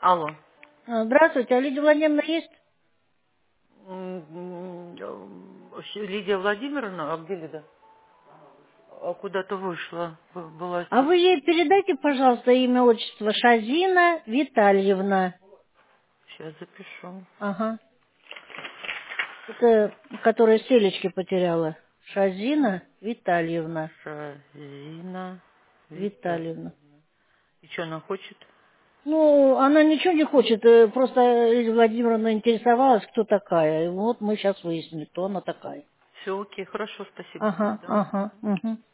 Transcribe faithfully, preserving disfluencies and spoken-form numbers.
Алло. А, Здравствуйте, а Лидия Владимировна есть? М, м, Лидия Владимировна, а где Лида? А куда-то вышла. Б- Была А здесь. вы ей передайте, пожалуйста, имя, отчество Шазина Витальевна. Сейчас запишу. Ага. Это, которая селечки потеряла. Шазина Витальевна. Шазина Витальевна. Витальевна. И что она хочет? Ну, она ничего не хочет, э, просто Лидия Владимировна интересовалась, кто такая. И вот мы сейчас выяснили, кто она такая. Все окей, хорошо, спасибо. Ага, Да. ага, угу.